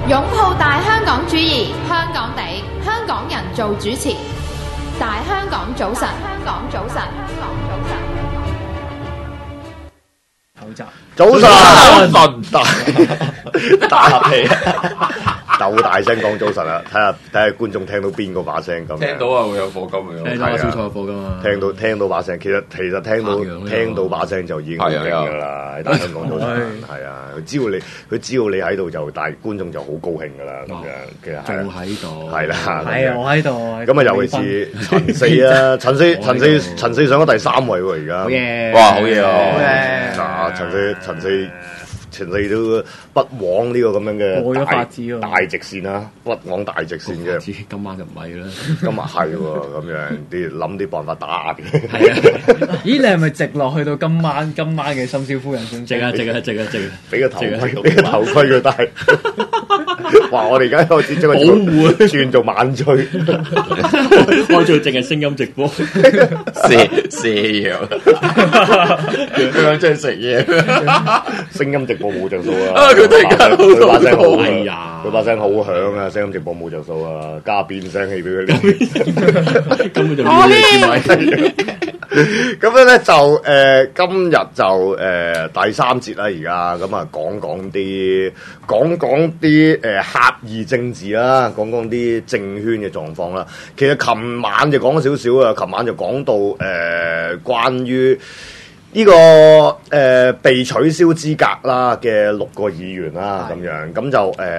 擁抱大香港主義，香港地，香港人做主持。大香港早晨，香港早晨，香港早晨。 早晨，打合氣，鬥大聲講早晨啦！睇下觀眾聽到邊個把聲咁。 聽到啊，會有課金嘅。 聽到小菜有課金啊！ 聽到把聲，其實聽到把聲就已經好勁㗎啦！喺大香港早晨係啊，佢只要你喺度就，但係觀眾就好高興㗎啦咁樣。其實仲喺度係啦， 係我喺度。 咁啊，尤其是陳四啊，陳四上咗第3位喎，而家。 好嘢！ 哇，好嘢啊！ 啊，陳四都不枉呢個咁樣嘅大直線啦，不枉大直線嘅。 今晚就唔係啦， 今日係喎，咁樣啲諗啲辦法打嘅。 係啊！咦，你係咪直落去到今晚嘅深宵夫人先？ 直啊！ 俾個頭盔佢戴。哇！我哋而家開始將佢轉做晚醉， 開做淨係聲音直播， 射藥，佢樣真係食嘢， 聲音直播冇着數啊！ 佢突然間佢把聲好， 哎呀， 佢把聲好響啊！聲音直播冇着數啊！加變聲器俾佢練， 根本就冇嘢知。 咁樣咧就今日就第3節啦，而家咁啊講講啲狹義政治啦，講啲政圈嘅狀況啦。其實琴晚就講咗少少啊，琴晚就講到關於呢個被取消資格啦嘅6個議員啦，咁樣咁就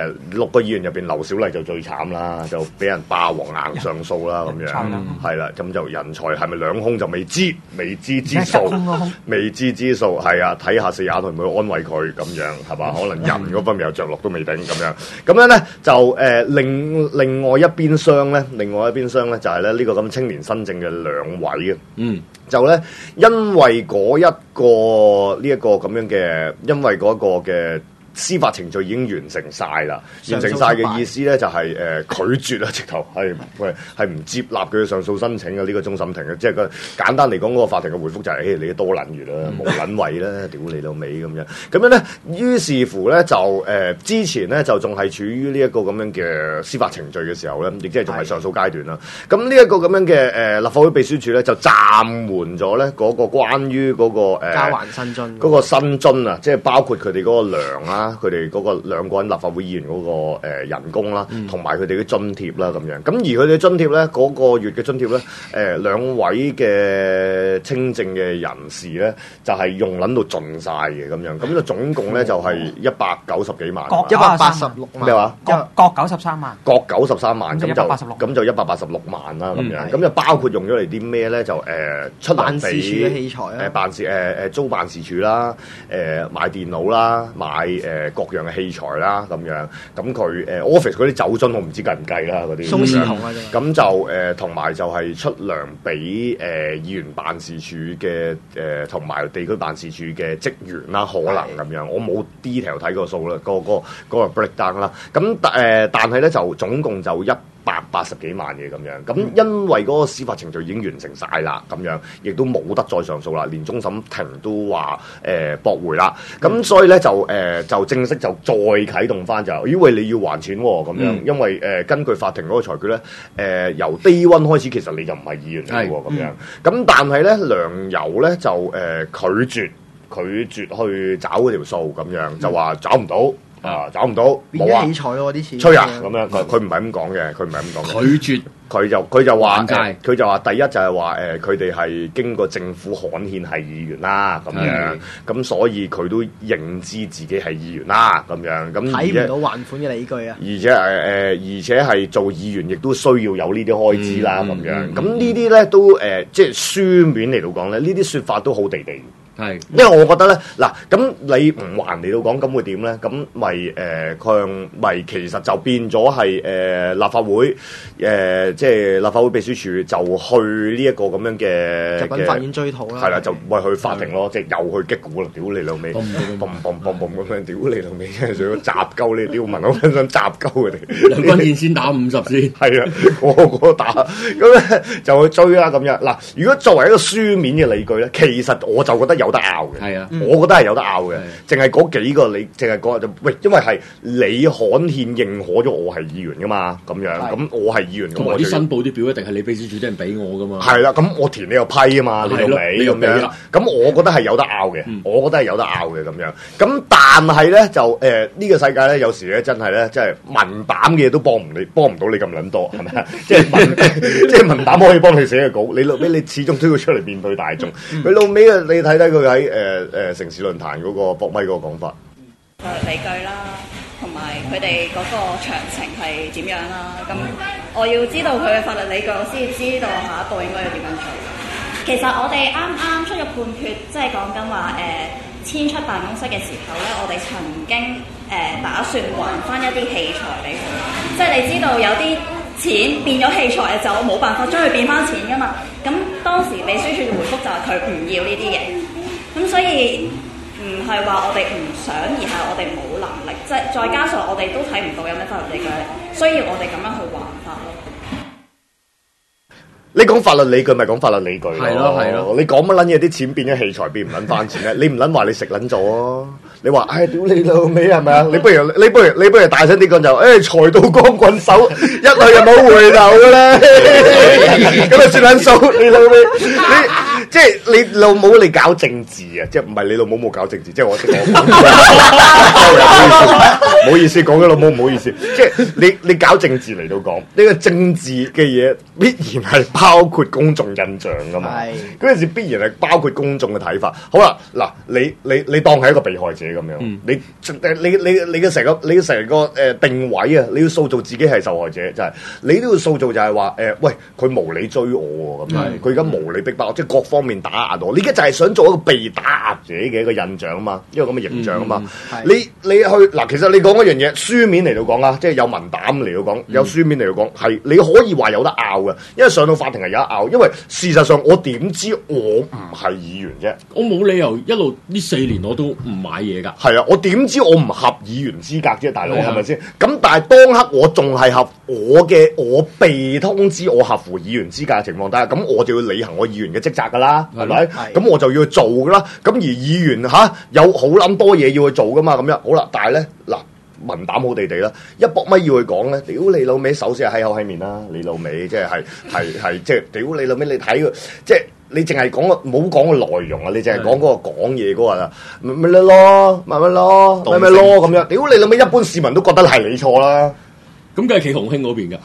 6個議員入邊，劉小麗就最慘啦，就俾人霸王硬上訴啦，咁樣係啦，咁就人才係咪兩空就未知之數，係啊，睇下四眼會唔會安慰佢咁樣係嘛？可能人嗰方面有着落都未定咁樣。咁樣咧就另外一邊廂咧就係咧呢個咁青年新政嘅2位嘅，就咧因為呢一個咁樣嘅，因為嗰個嘅司法程序已經完成晒啦，完成晒嘅意思咧就係拒絕啦，直頭係唔接納佢嘅上訴申請嘅呢個終審庭嘅，即係個簡單嚟講，嗰個法庭嘅回覆就係你多撚餘啦，無撚位啦，屌你老味咁樣。咁樣咧，於是乎咧就之前咧就仲係處於呢一個咁樣嘅司法程序嘅時候咧，亦即係仲係上訴階段啦。咁呢一個咁樣嘅立法會秘書處咧就暫緩咗咧嗰個關於嗰個交還薪津嗰個薪津啊，即係包括佢哋嗰個糧啦。佢哋嗰個2個人立法會議員嗰個人工啦，同埋佢哋嘅津貼啦咁樣。咁而佢哋嘅津貼咧，嗰個月嘅津貼咧，2位嘅清正嘅人士咧，就係用撚到盡晒嘅咁樣。咁就總共咧就係190幾萬， 各186萬咩話？ 各93萬， 各93萬，咁就186萬啦咁樣。咁就包括用咗嚟啲咩咧？就出糧俾辦事處嘅器材啊，租辦事處啦，買電腦啦，買各樣嘅器材啦，咁樣，咁佢office 嗰啲酒樽我唔知計唔計啦，嗰啲鬆弛同啊， 咁就同埋就係出糧俾議員辦事處嘅同埋地區辦事處嘅職員啦，可能咁樣，我冇 detail 睇個數啦，嗰個 breakdown 啦，咁但係咧就總共就180幾萬嘅咁樣，咁因為嗰個司法程序已經完成晒啦，咁樣亦都冇得再上訴啦，連終審庭都話駁回啦，咁所以咧就正式就再啟動翻就，因為你要還錢喎咁樣，因為根據法庭嗰個裁決咧，由 day one 開始其實你就唔係議員嚟喎咁樣，咁但係咧梁游咧就拒絕去找嗰條數咁樣，就話找唔到。找唔到，冇啊！ 器材喎啲錢， 吹啊咁樣，佢唔係咁講嘅， 拒絕， 佢就話佢就話第一就係話佢哋係經過政府刊憲係議員啦咁樣，咁所以佢都認知自己係議員啦咁樣，咁睇唔到還款嘅理據啊， 而且係做議員亦都需要有呢啲開支啦咁樣，咁呢啲咧都即係書面嚟到講咧，呢啲説法都好地地。係，因為我覺得咧，嗱，咁你唔還嚟到講，咁會點咧？咁咪其實就變咗係立法會即係立法會秘書處就去呢一個咁樣嘅， 就揾法院追討啦。 係啦，就咪去法庭咯，即係又去擊鼓啦，屌你老味，嘣咁樣，屌你老味，即係想雜鳩你，屌文我想雜鳩佢哋。 梁君彥先打50先， 係啊，個打，咁咧就去追啦咁樣。嗱，如果作為一個書面嘅理據咧，其實我就覺得有有得拗嘅。 係啊， 我覺得係有得拗嘅。淨係嗰幾個你，淨係嗰就喂，因為係你刊憲認可咗我係議員噶嘛，咁樣咁我係議員， 同埋啲申報啲表一定係你秘書處啲人俾我噶嘛。 係啦，咁我填你又批啊嘛，你到尾咁樣。咁我覺得係有得拗嘅，我覺得係有得拗嘅咁樣。咁但係咧就呢個世界咧有時咧真係咧，即係文膽嘅嘢都幫唔到你咁撚多，係咪啊？即係文膽可以幫你寫嘅稿，你老尾你始終都要出嚟面對大眾。佢老尾啊，你睇睇佢喺城市論壇嗰個博咪嗰個講法， 理據啦，同埋佢哋嗰個詳情係點樣啦。咁我要知道佢嘅法律理據，我先知道下一步應該要點樣做。其實我哋啱啱出咗判決，即係講緊話遷出辦公室嘅時候咧，我哋曾經打算還翻一啲器材俾佢，即係你知道有啲錢變咗器材就冇辦法將佢變翻錢噶嘛。咁當時秘書處嘅回覆就係佢唔要呢啲嘢，咁所以唔係話我哋唔想，而係我哋冇能力，即係再加上我哋都睇唔到有咩法律理據，需要我哋咁樣去還法咯。 你講法律理據咪講法律理據咯， 係咯。 你講乜撚嘢啲錢變咗器材變唔撚翻錢咧？你唔撚話你食撚咗啊？你話唉屌你老味係咪啊？你不如大聲啲講就財到光棍手，一去又冇回頭嘅咧，咁啊算撚數你老味，即係你老母你搞政治啊？即係唔係你老母冇搞政治？即係我識講，唔好意思講咗老母唔好意思，即係你搞政治嚟到講呢個政治嘅嘢必然係包括公眾印象噶嘛，嗰陣時必然係包括公眾嘅睇法。好啦，嗱你當係一個被害者咁樣，你嘅成個定位啊，你要塑造自己係受害者，就係你都要塑造就係話喂佢無理追我喎咁樣，佢而家無理逼迫我，即係各方面打壓我。你而家就係想做一個被打壓者嘅一個印象啊嘛，一個咁嘅形象啊嘛。你去嗱，其實你講一樣嘢，書面嚟到講啊，即係有文膽嚟到講，有書面嚟到講，係你可以話有得拗嘅，因為上到法庭係有得拗，因為事實上我點知我唔係議員啫？ 我冇理由一路呢4年我都唔買嘢㗎。 係啊，我點知我唔合議員資格啫，大佬係咪先？咁但係當刻我仲係合我被通知我合乎議員資格嘅情況底下，咁我就要履行我議員嘅職責㗎啦，係咪？咁我就要去做㗎啦。咁而議員有好撚多嘢要去做㗎嘛，咁樣好啦。但係咧嗱。文膽好地地啦，一搏咪要去講咧，屌你老味，首先係閪口閪面啦，你老味即係即係屌你老味，你睇個即係你淨係講個冇講個內容啊，你淨係講嗰個講嘢嗰個啦，咪咯，咪咯咁樣，屌你老味，一般市民都覺得係你錯啦。 咁梗係企洪興嗰邊㗎，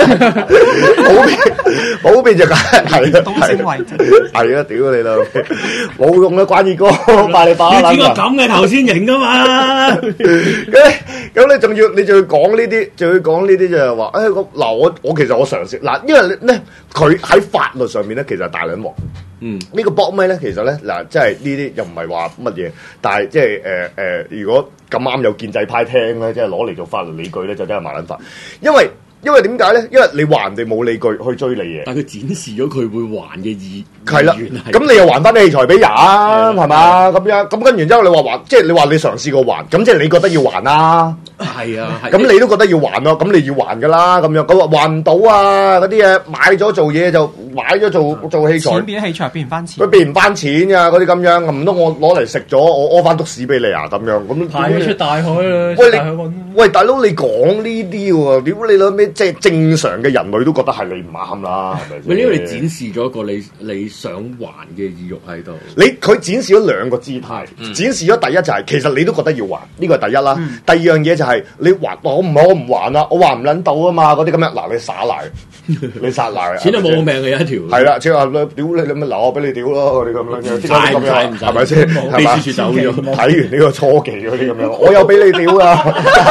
嗰邊就梗係東升為正， 係啊！屌你老味，冇用啦，關二哥，拜你把撚。 你知個咁嘅頭先型㗎嘛？ 咁你仲要講呢啲，就係話，嗱我其實我嘗試嗱，因為咧佢喺法律上面咧，其實係大撚鑊。呢個博咪咧，其實咧嗱，即係呢啲又唔係話乜嘢，但係即係如果咁啱有建制派聽咧，即係攞嚟做法律理據咧，就真係麻撚法，因為點解咧？因為你話人哋冇理據去追你嘢， 但係佢展示咗佢會還嘅意係啦，咁你又還翻啲器材俾人係嘛？咁樣咁跟完之後你話還，即係你話你嘗試過還，咁即係你覺得要還啦。 係啊， 咁你都覺得要還咯，咁你要還噶啦，咁樣咁話還唔到啊！嗰啲嘢買咗做嘢就買咗做器材， 錢變咗器材變唔翻錢， 佢變唔翻錢㗎，嗰啲咁樣，唔通我攞嚟食咗，我屙翻篤屎俾你啊？咁樣咁排咗出大海啦！ 喂大佬，你講呢啲喎？屌你老味，即係正常嘅人類都覺得係你唔啱啦，係咪先？ 因為你展示咗一個你想還嘅意欲喺度。 佢展示咗兩個姿態，展示咗第一就係其實你都覺得要還，呢個係第一啦。第二樣嘢就係你還，我唔還啦，我還唔撚到啊嘛，嗰啲咁樣嗱，你耍賴，你殺賴， 錢係冇命嘅一條。 係啦，即係話屌你咪留我俾你屌咯，嗰啲咁樣，即係咁樣，係咪先？ 秘書處走咗， 睇完呢個初期嗰啲咁樣，我有俾你屌啊！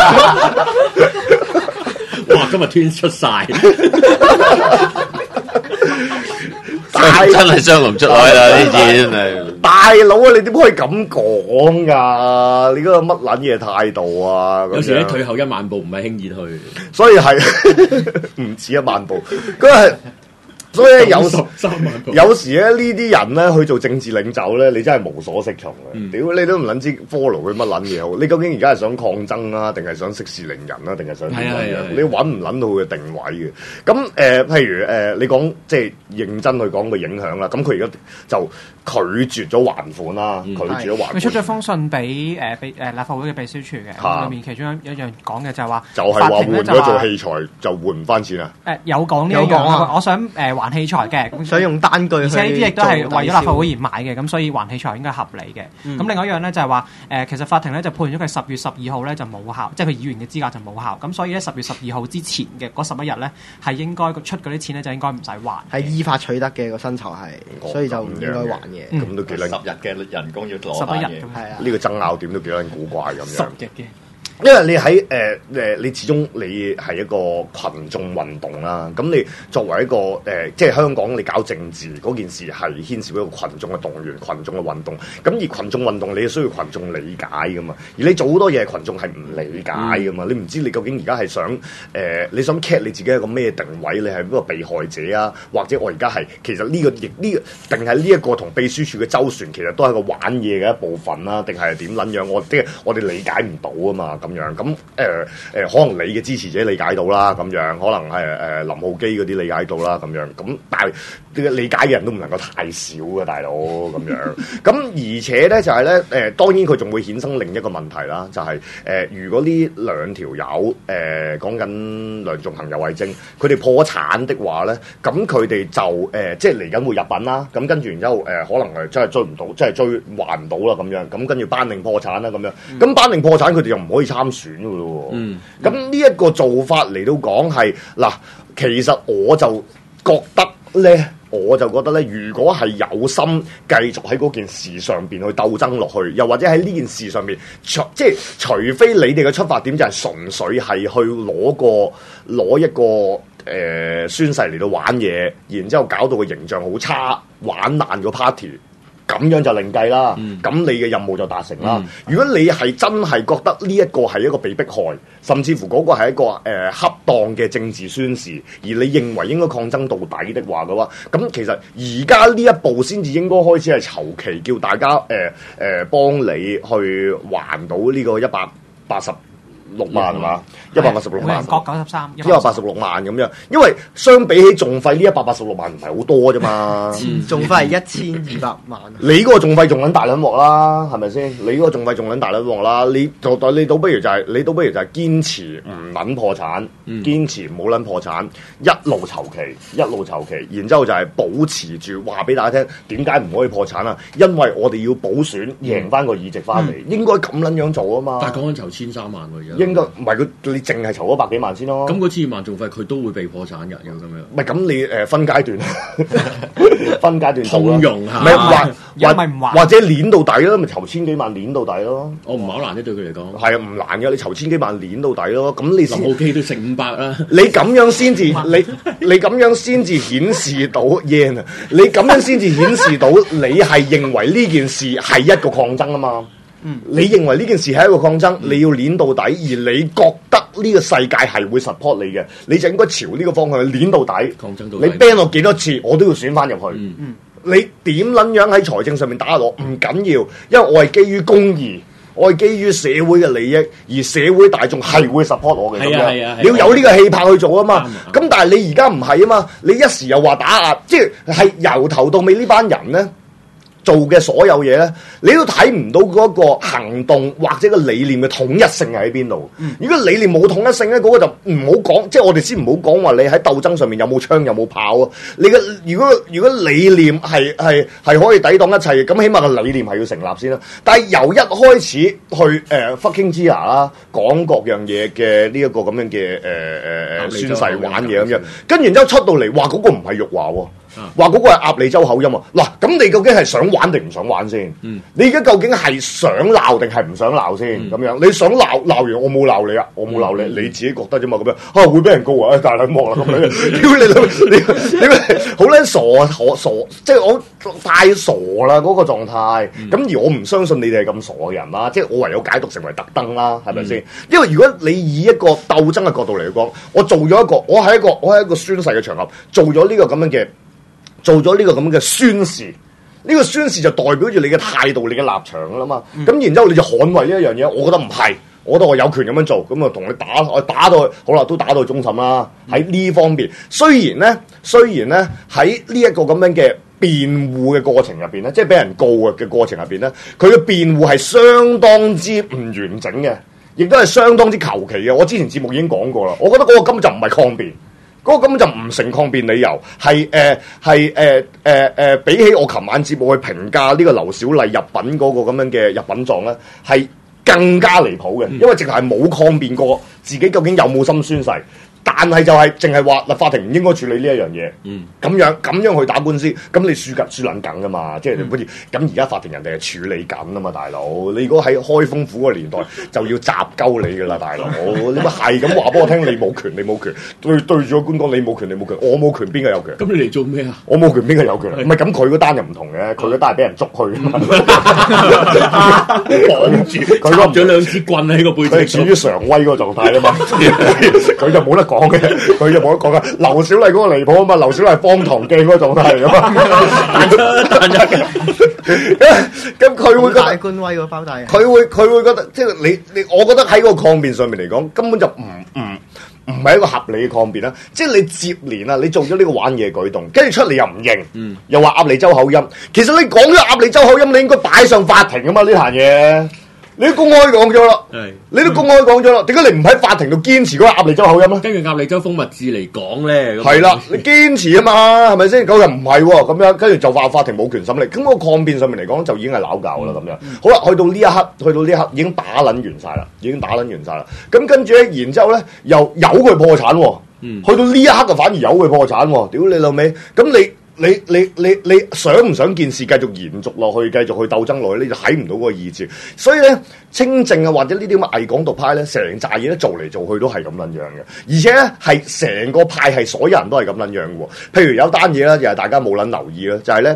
哇！今日天出晒， 真係雙龍出海啦！呢次真係大佬啊！你點可以咁講㗎？你嗰個乜撚嘢態度啊？ 有時咧退後1萬步唔係輕易退， 所以係唔止1萬步，嗰係。所以有時 3萬步有時咧呢啲人咧去做政治領袖咧，你真係無所適從嘅。屌、你都唔撚知 follow 佢乜撚嘢好？你究竟而家係想抗爭啊，定係想息事寧人啊，定係想點樣？你揾唔撚到佢嘅定位嘅。咁譬如你講即係認真去講個影響啦。咁佢而家就拒絕咗還款啦，拒絕咗還款。 佢出咗封信俾立法會嘅秘書處嘅，咁裏面其中一樣講嘅就係話， 就係話換咗做器材就換唔翻錢啊！ 有講呢一樣，我想還器材嘅，咁想用單據， 而且呢啲亦都係為咗立法會而買嘅，咁所以還器材應該合理嘅。咁另外一樣咧就係話，其實法庭咧就判咗佢10月12號咧就冇效，即係佢議員嘅資格就冇效。咁所以咧10月12號之前嘅嗰11日咧係應該出嗰啲錢咧就應該唔使還， 係依法取得嘅個薪酬係，所以就唔應該還嘅。 咁都幾撚 10日嘅人工要攞 11日嘢， 係啊， 呢個爭拗點都幾撚古怪咁樣。 10日嘅。 因為你喺你始終你係一個群眾運動啦，咁你作為一個即係香港你搞政治嗰件事係牽涉一個群眾嘅動員、群眾嘅運動，咁而群眾運動你係需要群眾理解噶嘛，而你做好多嘢群眾係唔理解噶嘛，你唔知你究竟而家係想你想 cat 你自己一個咩定位，你係一個被害者啊，或者我而家係其實呢個定係呢一個同秘書處嘅周旋，其實都係一個玩嘢嘅一部分啦，定係點撚樣？我哋理解唔到啊嘛。咁樣咁可能你嘅支持者理解到啦，咁樣可能係林浩基嗰啲理解到啦，咁樣咁，但係呢個理解嘅人都唔能夠太少嘅，大佬咁樣。咁而且咧就係咧當然佢仲會衍生另一個問題啦，就係如果呢兩條友講緊梁頌恆、游蕙禎，佢哋破產的話咧，咁佢哋就即係嚟緊會入稟啦，咁跟住然之後可能真係追唔到，真係追還唔到啦咁樣，咁跟住頒令破產啦咁樣，咁頒令破產佢哋又唔可以參選㗎咯喎，咁呢一個做法嚟到講係嗱，其實我就覺得咧，如果係有心繼續喺嗰件事上邊去鬥爭落去，又或者喺呢件事上邊，即係除非你哋嘅出發點就係純粹係去攞一個宣誓嚟到玩嘢，然之後搞到個形象好差，玩爛個 party。咁樣就另計啦，咁你嘅任務就達成啦。如果你係真係覺得呢一個係一個被迫害，甚至乎嗰個係一個恰當嘅政治宣示，而你認為應該抗爭到底的話嘅話，咁其實而家呢一步先至應該開始係籌期，叫大家幫你去還到呢個186萬係嘛？186萬， 每人各93， 186萬咁樣，因為相比起訟費呢186萬唔係好多啫嘛， 訟費係1200萬。 你嗰個訟費仲撚大撚鑊啦，係咪先？你嗰個訟費仲撚大撚鑊啦，你倒不如就係堅持唔撚破產，堅持唔好撚破產，一路籌期，然之後就係保持住話俾大家聽，點解唔可以破產啊？因為我哋要補選，贏翻個議席翻嚟，應該咁撚樣做啊嘛。 但係講緊籌1300萬喎， 應該唔係你淨係籌咗100幾萬先咯。 咁嗰1000萬訟費佢都會被破產㗎，有咁樣。 唔係咁你分階段，分階段通融下， 唔係或者攣到底咯，咪籌1000幾萬攣到底咯。 我唔係好難啫，對佢嚟講。 係啊，唔難嘅，你籌1000幾萬攣到底咯。咁你林浩基都成500啦。 你咁樣先至，你咁樣先至顯示到 yen 啊！你咁樣先至顯示到你係認為呢件事係一個抗爭啊嘛。你認為呢件事係一個抗爭，你要攣到底，而你覺得呢個世界係會 support 你嘅，你就應該朝呢個方向去攣到底。 抗爭到底。 你 ban 我幾多次，我都要選翻入去。你點撚樣喺財政上面打落唔緊要，因為我係基於公義，我係基於社會嘅利益，而社會大眾係會 support 我嘅。咁樣你要有呢個氣魄去做啊嘛。咁但係你而家唔係啊嘛，你一時又話打壓，即係由頭到尾呢班人咧做嘅所有嘢咧，你都睇唔到嗰個行動或者個理念嘅統一性喺邊度。如果理念冇統一性咧，嗰個就唔好講，即係我哋先唔好講話你喺鬥爭上面有冇槍有冇炮啊。你嘅如果理念係可以抵擋一切嘅，咁起碼個理念係要成立先啦。但係由一開始去fucking Gia 啦，講各樣嘢嘅呢一個咁樣嘅宣誓玩嘢咁樣，跟住然之後出到嚟話嗰個唔係辱華喎。話嗰個係鴨脷洲口音啊！嗱，咁你究竟係想玩定唔想玩先？你而家究竟係想鬧定係唔想鬧先？咁樣你想鬧完，我冇鬧你啊！我冇鬧你，你自己覺得啫嘛？咁樣會俾人告啊！大撚鑊啦咁樣，屌你好撚傻，即係我太傻啦嗰個狀態。咁而我唔相信你哋係咁傻嘅人啦，即係我唯有解讀成為特登啦，係咪先？因為如果你以一個鬥爭嘅角度嚟講，我做咗一個，我喺一個宣誓嘅場合做咗呢個咁樣嘅做咗呢個咁嘅宣示。呢個宣示就代表住你嘅態度、你嘅立場噶啦嘛。咁然之後你就捍衛呢一樣嘢，我覺得唔係，我覺得我有權咁樣做，咁啊同你打，我打到好啦，都打到終審啦。喺呢方面，雖然咧喺呢一個咁樣嘅辯護嘅過程入邊咧，即係俾人告嘅過程入邊咧，佢嘅辯護係相當之唔完整嘅，亦都係相當之求其嘅。我之前節目已經講過啦，我覺得嗰個根本就唔係抗辯。嗰個根本就唔成抗辯理由，係比起我琴晚節目去評價呢個劉小麗入稟嗰個咁樣嘅入稟狀咧，係更加離譜嘅，因為直頭係冇抗辯過自己究竟有冇心宣誓，但係就係淨係話法庭唔應該處理呢一樣嘢，咁樣去打官司，咁你輸撚緊噶嘛，即係好似咁而家法庭人哋係處理緊啊嘛，大佬，你如果喺開封府個年代就要集鳩你噶啦，大佬，你咪係咁話俾我聽，你冇權，對住個官講你冇權，我冇權，邊個有權？ 咁你嚟做咩啊？ 我冇權，邊個有權？唔係咁，佢嗰單又唔同嘅，佢嗰單係俾人捉去啊嘛， 綁住佢插咗2支棍喺個背脊， 佢係處於常威嗰個狀態啊嘛，佢就冇得講嘅，劉小麗嗰個離譜啊嘛，劉小麗荒唐鏡嗰個狀態嚟啊嘛，咁佢會覺得官威個包大人， 佢會覺得即係你，我覺得喺個抗辯上面嚟講，根本就唔係一個合理嘅抗辯啦。即係你接連啊，你做咗呢個玩嘢舉動，跟住出嚟又唔認，又話鴨脷洲口音。其實你講咗鴨脷洲口音，你應該擺上法庭啊嘛，呢壇嘢。你都公開講咗啦，你都公開講咗啦，點解你唔喺法庭度堅持嗰個鴨脷洲口音咧？ 根據鴨脷洲風物志嚟講咧， 係啦，你堅持啊嘛，係咪先？嗰日唔係喎，咁樣跟住就話法庭冇權審理，咁個抗辯上面嚟講就已經係鬧交啦咁樣。好啦，去到呢一刻已經打撚完晒啦，咁跟住咧，然之後咧又由佢破產喎，去到呢一刻就反而由佢破產喎，屌你老味，咁你想唔想件事繼續延續落去，繼續去鬥爭落去，你就睇唔到嗰個意志。所以咧，清正啊，或者呢啲咁嘅偽港獨派咧，成扎嘢咧做嚟做去都係咁撚樣嘅，而且咧係成個派係所有人都係咁撚樣嘅喎。譬如有單嘢啦，又係大家冇撚留意啦，就係咧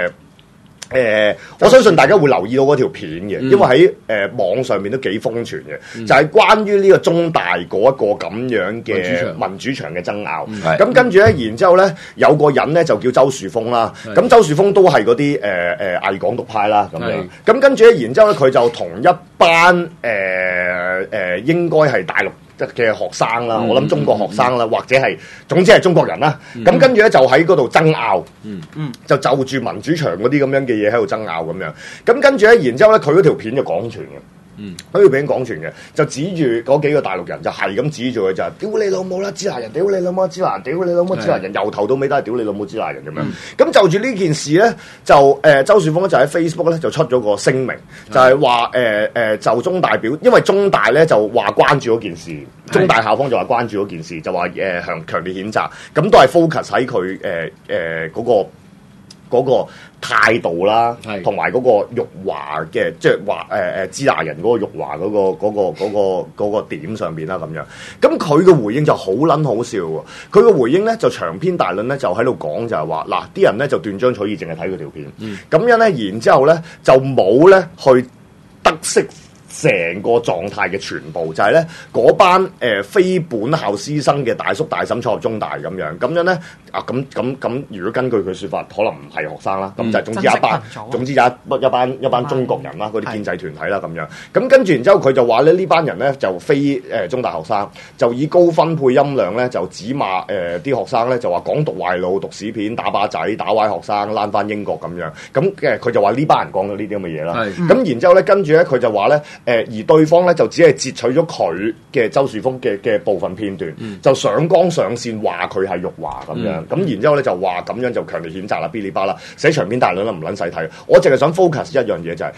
我相信大家會留意到嗰條片嘅，因為喺網上面都幾瘋傳嘅，就係關於呢個中大嗰一個咁樣嘅民主牆嘅爭拗。咁跟住咧，然之後咧有個人咧就叫周樹峰啦，咁周樹峰都係嗰啲偽港獨派啦咁樣。咁跟住咧，然之後咧佢就同一班應該係大陸嘅學生啦，我諗中國學生啦，或者係總之係中國人啦。咁跟住咧就喺嗰度爭拗，就住民主牆嗰啲咁樣嘅嘢喺度爭拗咁樣。咁跟住咧，然之後咧佢嗰條片就廣傳嘅，嗰條片廣傳嘅就指住嗰幾個大陸人就係咁指住佢就屌你老母啦，支那人，屌你老母支那人，屌你老母支那人，由頭到尾都係屌你老母支那人咁樣。咁就住呢件事咧，就周樹峰就喺 Facebook 咧就出咗個聲明，就係話就中大表，因為中大咧就話關注嗰件事。中大校方就話關注嗰件事，就話強烈譴責，咁都係 focus 喺佢嗰個態度啦，同埋嗰個辱華嘅，即係話支那人嗰個辱華嗰個點上邊啦咁樣。咁佢嘅回應就好撚好笑喎！佢嘅回應咧就長篇大論咧就喺度講就係話嗱，啲人咧就斷章取義，淨係睇佢條片，咁樣咧，然之後咧就冇咧去得悉成個狀態嘅全部，就係咧嗰班非本校師生嘅大叔大嬸坐入中大咁樣咧啊咁，如果根據佢説法，可能唔係學生啦，咁就總之有一班中國人啦，嗰啲建制團體啦咁樣。咁跟住然之後，佢就話咧呢班人咧就非中大學生，就以高分配音量咧就指罵啲學生咧就話港獨壞腦、讀屎片、打靶仔、打壞學生、躝翻英國咁樣。咁佢就話呢班人講咗呢啲咁嘅嘢啦。咁然之後咧，跟住咧佢就話咧而對方咧就只係截取咗佢嘅周樹峰嘅部分片段，就上綱上線話佢係辱華咁樣。咁然之後咧就話咁樣就強烈譴責啦，嗶哩吧啦，寫長篇大論啦，唔撚使睇。我淨係想 focus 一樣嘢就係、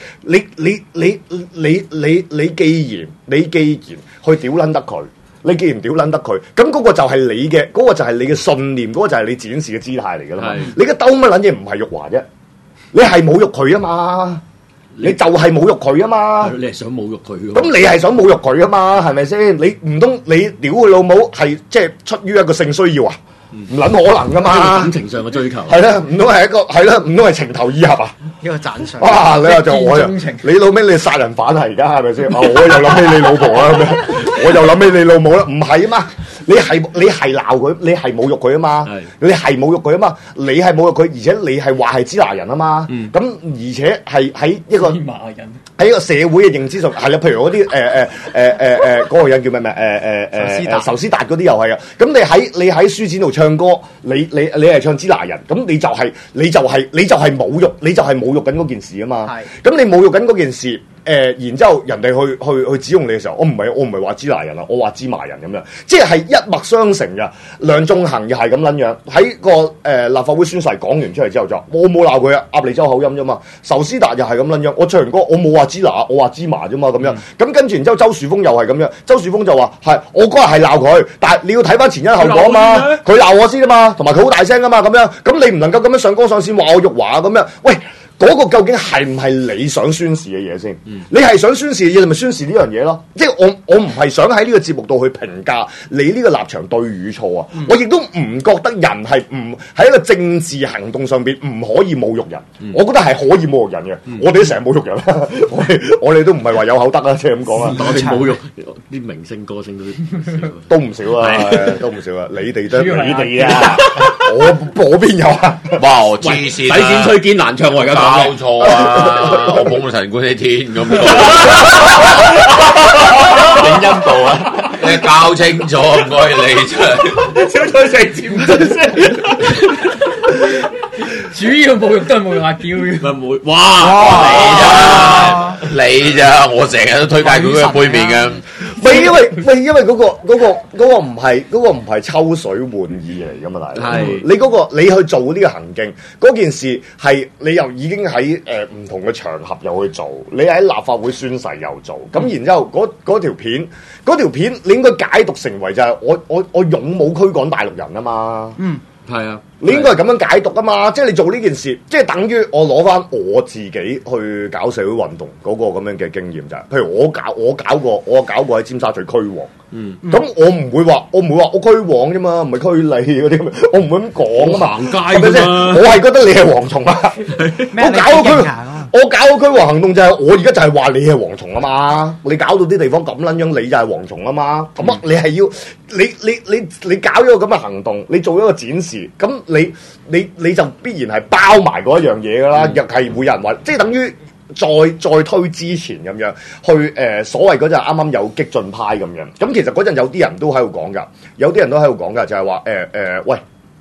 你既然去屌撚得佢，你既然屌撚得佢，咁嗰個就係你嘅，嗰個就係你嘅信念，嗰個就係你展示嘅姿態嚟㗎啦嘛。你嘅兜乜撚嘢唔係辱華啫，你係侮辱佢啊嘛。你就係侮辱佢啊嘛！ 你係想侮辱佢咁你係想侮辱佢啊嘛？係咪先？你唔通你屌佢老母係即係出於一個性需要啊？唔撚可能噶嘛！ 感情上嘅追求係啦，唔通係一個係啦，唔通係情投意合啊？ 呢個讚賞哇！你話就我又你老尾你殺人犯啊！而家係咪先？我又諗起你老婆啦咁樣。 我又諗起你老母啦，唔係啊嘛，你係鬧佢，你係侮辱佢啊嘛，你係侮辱佢啊嘛，你係侮辱佢，而且你係話係支那人啊嘛，咁而且係喺一個喺一個社會嘅認知上係啦，譬如嗰啲嗰個人叫咩壽司達嗰啲又係啊，咁你喺書展度唱歌，你係唱支那人，咁你就係侮辱，你就係侮辱緊嗰件事啊嘛，咁你侮辱緊嗰件事。然之後人哋去指控你嘅時候，我唔係話支那人啊，我話芝麻人咁樣，即係一脈相承嘅。梁頌恆又係咁撚樣，喺個立法會宣誓講完出嚟之後就，我冇鬧佢啊，鴨脷洲口音啫嘛。壽司達又係咁撚樣，我唱完歌我冇話支那，我話芝麻啫嘛咁樣。咁跟住然之後周樹峰又係咁樣，周樹峰就話係我嗰日係鬧佢，但係你要睇翻前因後果啊嘛，佢鬧我先啊嘛，同埋佢好大聲啊嘛咁樣，咁你唔能夠咁樣上綱上線話我辱華咁樣，喂。嗰個究竟係唔係你想宣示嘅嘢先？你係想宣示嘅嘢，你咪宣示呢樣嘢咯。即係我唔係想喺呢個節目度去評價你呢個立場對與錯啊。我亦都唔覺得人係唔喺一個政治行動上邊唔可以侮辱人。我覺得係可以侮辱人嘅。我哋都成日侮辱人啦。我哋都唔係話有口德啊，即係咁講啊。 我哋侮辱啲明星歌星都唔少啊，都唔少啊。你哋啊，我邊有啊？ 哇！我黐線， 洗剪吹肩難唱，我而家搞錯啊！我捧神觀起天咁，影音部啊！你搞清楚，唔該你真小菜食字唔出聲，主要侮辱都係侮辱阿嬌嘅， 唔會哇！ 你咋？我成日都推介佢嗰個杯麵嘅。 因為嗰個唔係抽水玩意嚟噶嘛，大佬。你你去做呢個行徑，嗰件事係你又已經喺唔同嘅場合又去做，你喺立法會宣誓又做，咁然之後嗰條片你應該解讀成為就係我勇武驅趕大陸人啊嘛。 係啊， 你應該係咁樣解讀啊嘛，即係你做呢件事，即係等於我攞翻我自己去搞社會運動嗰個咁樣嘅經驗就係，譬如我搞過喺尖沙咀區王，咁我唔會話我區王啫嘛，唔係區里嗰啲，我唔會咁講啊嘛， 行街係咪先？我係覺得你係蝗蟲啊，我搞個區王行動就係我而家就係話你係蝗蟲啊嘛，你搞到啲地方咁撚樣，你就係蝗蟲啊嘛，咁啊你係要你搞咗個咁嘅行動，你做一個展示，咁你就必然係包埋嗰一樣嘢噶啦，又係會有人話，即係等於再推之前咁樣去所謂嗰陣啱啱有激進派咁樣，咁其實嗰陣有啲人都喺度講噶，就係話喂。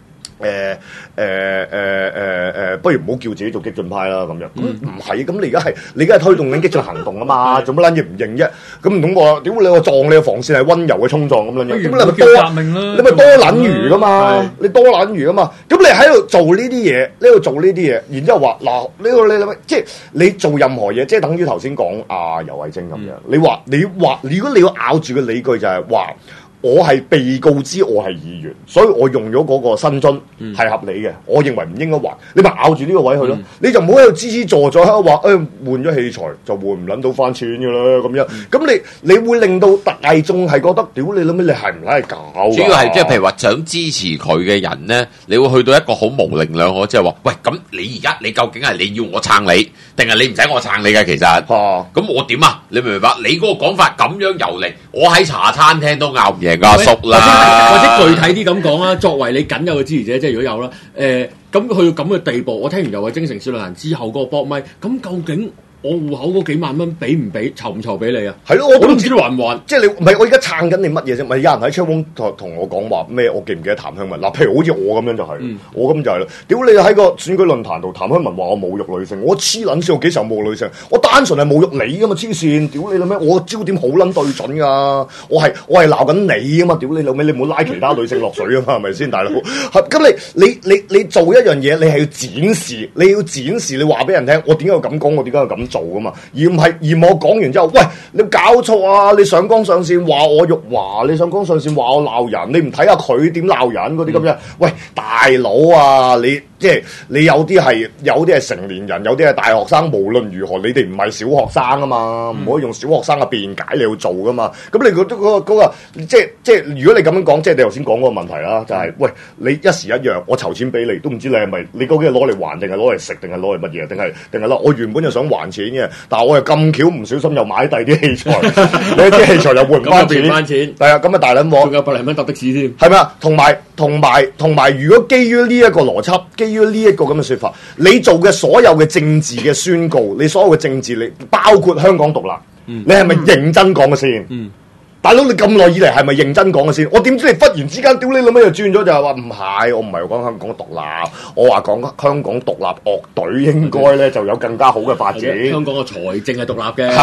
不如唔好叫自己做激進派啦咁樣。唔係，咁你而家係推動緊激進行動啊嘛，做乜撚嘢唔認啫？咁唔通我屌你個撞你個防線係溫柔嘅衝撞咁撚樣？咁你咪多撚餘噶嘛？你多撚餘噶嘛？咁你喺度做呢啲嘢，然之後話嗱呢個你諗，即係你做任何嘢，即係等於頭先講阿游蕙禎咁樣。你話如果你要咬住嘅理據就係話。我係被告知我係議員，所以我用咗嗰個薪津係合理嘅，我認為唔應該還，你咪咬住呢個位去咯，你就唔好喺度支支助助喺度話換咗器材就換唔撚到翻錢㗎啦咁樣，咁你會令到大眾係覺得屌你諗咩？你係唔係搞？ 主要係即係譬如話想支持佢嘅人咧，你會去到一個好模棱兩可，即係話喂咁你而家你究竟係你要我撐你，定係你唔使我撐你嘅？其實咁我點啊？你明唔明白？你嗰個講法咁樣遊離，我喺茶餐廳都拗唔贏。阿叔啦， 或者具體啲咁講啦，作為你僅有嘅支持者，即係如果有啦，咁去到咁嘅地步，我聽完游蕙禎城市論壇之後嗰個搏咪，咁究竟我戶口嗰幾萬蚊俾唔俾，籌唔籌俾你啊？係咯，我都唔知你還唔還。即係你唔係我而家撐緊你乜嘢啫？咪有人喺 chat room 同我講話咩？我記唔記得譚香文嗱？譬如好似我咁樣就係，我咁就係啦。屌你喺個選舉論壇度，譚香文話我侮辱女性，我黐撚線，我幾時有侮辱女性？我單純係侮辱你噶嘛，黐線！屌你老味，我焦點好撚對準噶，我係鬧緊你啊嘛！屌你老味，你唔好拉其他女性落水啊嘛，係咪先，大佬？咁你做一樣嘢，你係要展示，你話俾人聽，我點解要咁講，我點解要咁做噶嘛？而我講完之後，喂，你搞錯啊！你上綱上線話我辱華，你上綱上線話我鬧人，你唔睇下佢點鬧人嗰啲咁樣？喂，大佬啊，你即係你有啲係成年人，有啲係大學生。無論如何，你哋唔係小學生啊嘛，唔可以用小學生嘅辯解你要做噶嘛。咁你覺得嗰個即係如果你咁樣講，即係你頭先講嗰個問題啦，就係喂你一時一樣，我籌錢俾你，都唔知你係咪你究竟係攞嚟還定係攞嚟食定係攞嚟乜嘢？定係啦？我原本就想還錢嘅，但係我又咁巧唔小心又買第啲器材，你啲器材又換唔翻錢，係啊，咁啊大撚鑊， 仲有100零蚊搭的士添， 係咪啊？同埋，如果基於呢一個邏輯，基於呢一個咁嘅説法，你做嘅所有嘅政治嘅宣告，你所有嘅政治，你包括香港獨立，你係咪認真講嘅先？大佬，你咁耐以嚟係咪認真講嘅先？我點知你忽然之間屌你老味又轉咗就係話唔係，我唔係講香港獨立，我話講香港獨立樂隊應該咧就有更加好嘅發展。 香港嘅財政係獨立嘅，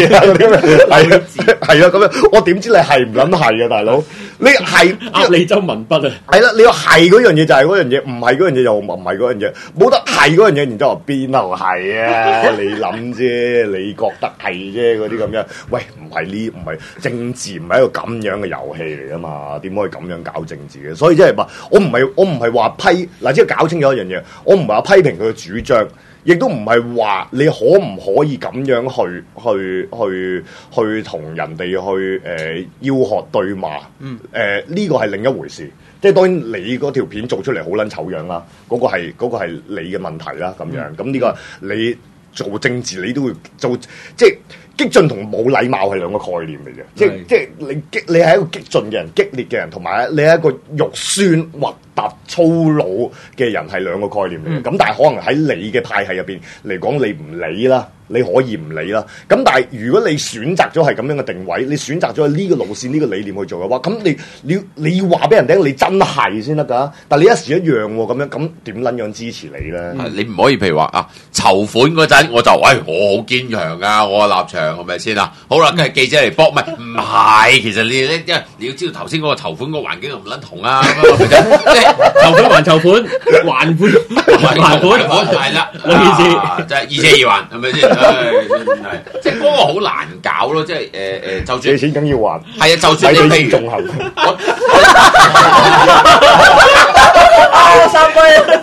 係啊咁樣，我點知你係唔撚係嘅大佬？你係鴨你周文筆啊？ 係啦，你話係嗰樣嘢就係嗰樣嘢，唔係嗰樣嘢又唔係嗰樣嘢，冇得係嗰樣嘢，然之後邊度係啊？你諗啫，你覺得係啫嗰啲咁樣。喂，唔係政治。唔係一個咁樣嘅遊戲嚟噶嘛？點可以咁樣搞政治嘅？所以即係話，我唔係話批嗱，即係搞清楚一樣嘢，我唔係話批評佢嘅主張，亦都唔係話你可唔可以咁樣去同人哋去吆喝對罵？呢個係另一回事。即係當然你嗰條片做出嚟好撚醜樣啦，嗰個係你嘅問題啦，咁樣咁呢個你做政治你都會做即係。激進同冇禮貌係兩個概念嚟嘅，即係你係一個激進嘅人、激烈嘅人，同埋你係一個肉酸、核突、粗魯嘅人係兩個概念嚟嘅。咁但係可能喺你嘅派系入邊嚟講，你唔理啦，你可以唔理啦。咁但係如果你選擇咗係咁樣嘅定位，你選擇咗呢個路線、呢個理念去做嘅話，咁你要話俾人聽，你真係先得㗎。但係你一時一樣喎，咁樣咁點撚樣支持你咧？ 你唔可以譬如話啊，籌款嗰陣我就我好堅強㗎，我嘅立場。係咪先啊？好啦，跟住記者嚟搏，唔係，其實因為你要知道頭先嗰個籌款個環境又唔撚同啊，即係籌款還籌款，還款係啦， 我意思即係二借二還，係咪先？係，即係嗰個好難搞咯，即係就算借錢梗要還， 係啊，就算你譬如縱行， 三龜。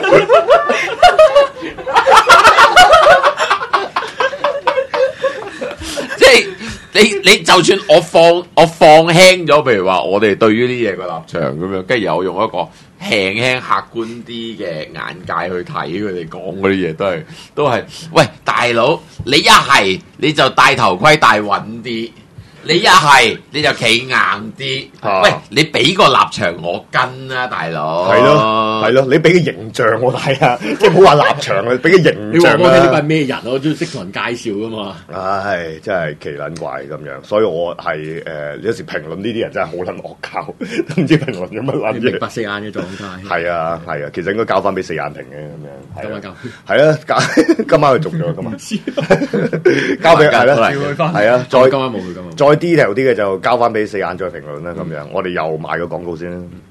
你就算我放輕咗，譬如話我哋對於呢嘢個立場咁樣，跟住又用一個輕輕客觀啲嘅眼界去睇佢哋講嗰啲嘢，都係喂大佬，你一係你就戴頭盔戴穩啲。你一係你就企硬啲，喂！你俾個立場我跟啊，大佬。 係咯，你俾個形象我睇啊，即係唔好話立場啊，俾個形象。 你話我聽呢個係咩人？我都要識同人介紹噶嘛。 唉，真係奇撚怪咁樣，所以我係有時評論呢啲人真係好撚惡搞，都唔知評論有乜撚嘢。 明白四眼嘅狀態。 係啊，其實應該交翻俾四眼屏嘅咁樣。 今晚交。 係啊，今晚佢續咗今晚。交俾係啦，係啊， 今晚冇佢今晚。 再 detail 啲嘅就交翻俾四眼再評論啦，咁樣我哋又賣個廣告先啦。